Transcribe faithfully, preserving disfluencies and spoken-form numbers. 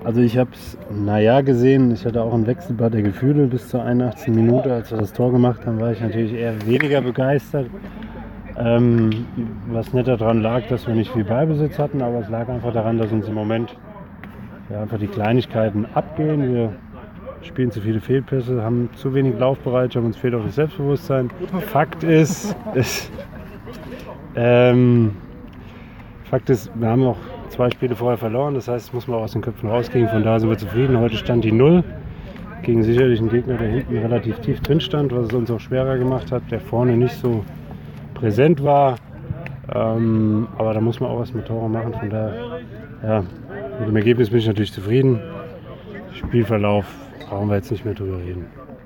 Also ich habe es, naja, gesehen. Ich hatte auch ein Wechselbad der Gefühle bis zur einundachtzigsten Minute. Als wir das Tor gemacht haben, war ich natürlich eher weniger begeistert. Ähm, was nicht daran lag, dass wir nicht viel Ballbesitz hatten, aber es lag einfach daran, dass uns im Moment ja, einfach die Kleinigkeiten abgehen. Wir spielen zu viele Fehlpässe, haben zu wenig Laufbereitschaft, uns fehlt auch das Selbstbewusstsein. Fakt ist, ist ähm, Fakt ist, wir haben auch zwei Spiele vorher verloren, das heißt, es muss man auch aus den Köpfen rauskriegen, von daher sind wir zufrieden. Heute stand die Null gegen sicherlich einen Gegner, der hinten relativ tief drin stand, was es uns auch schwerer gemacht hat, der vorne nicht so präsent war. Ähm, aber da muss man auch was mit Tore machen, von daher, ja, mit dem Ergebnis bin ich natürlich zufrieden. Spielverlauf brauchen wir jetzt nicht mehr drüber reden.